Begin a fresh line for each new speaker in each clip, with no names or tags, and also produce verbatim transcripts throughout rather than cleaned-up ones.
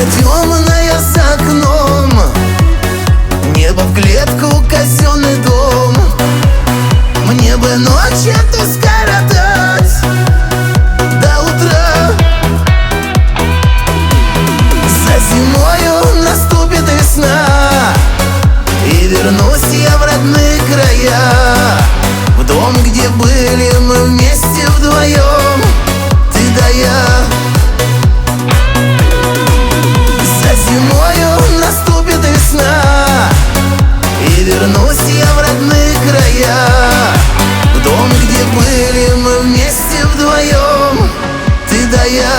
темная за окном, небо в клетку, казенный дом. Мне бы ночь эту скоротать до утра. За зимою наступит весна, и вернусь я в родные края, в дом, где были мы вместе вдвоем, ты да я. За зимою наступит весна, и вернусь я в родные края, в дом, где были мы вместе вдвоем, ты да я.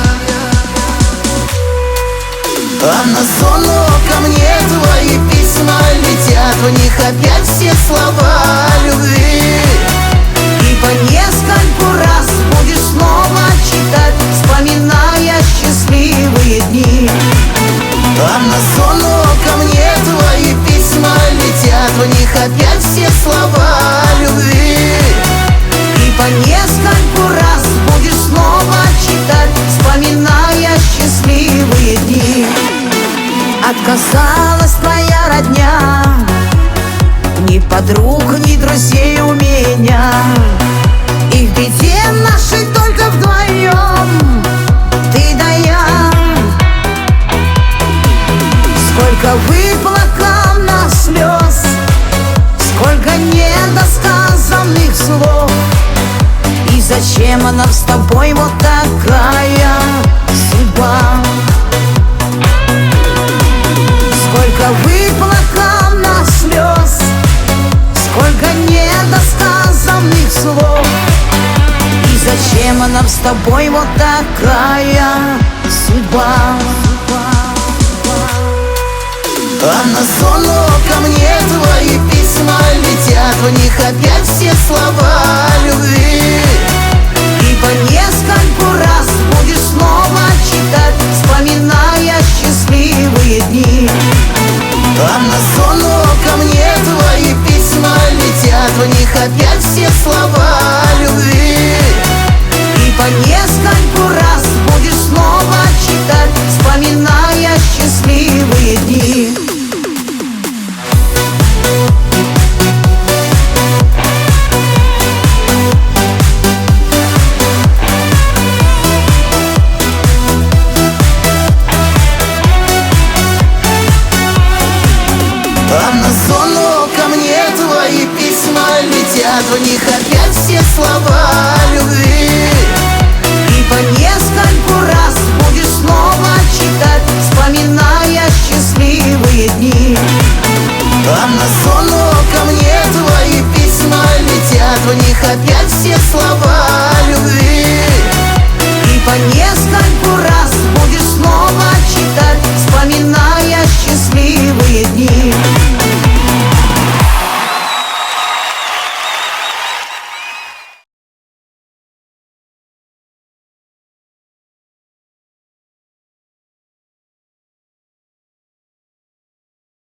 А на зону ко мне твои письма летят, в них опять все слова любви.
И по нескольку раз будешь снова читать, вспоминая счастливые дни.
А на зону ко мне твои письма летят, в них опять все слова любви.
И по нескольку раз будешь снова читать, вспоминая счастливые дни. Отказалась твоя родня, ни подруг, ни друзей у меня. И в беде нашей только вдвоем, ты да я. Сколько выплакал нас слез, сколько недосказанных слов. И зачем нам с тобой вот такая судьба? Сколько выплакал нас слез, сколько недосказанных слов. И зачем нам с тобой вот такая судьба?
А на зону ко мне твои письма летят, в них опять все слова любви.
И по нескольку раз будешь снова читать, вспоминая счастливые дни.
А на зону ко мне твои письма летят, в них опять все слова любви.
И по нескольку раз будешь снова читать, вспоминая счастливые дни.
А на зону ко мне твои письма летят, в них опять все слова любви.
И по нескольку раз будешь снова читать, вспоминая счастливые дни.
А на зону ко мне твои письма летят, в них опять все слова любви.
И по нескольку раз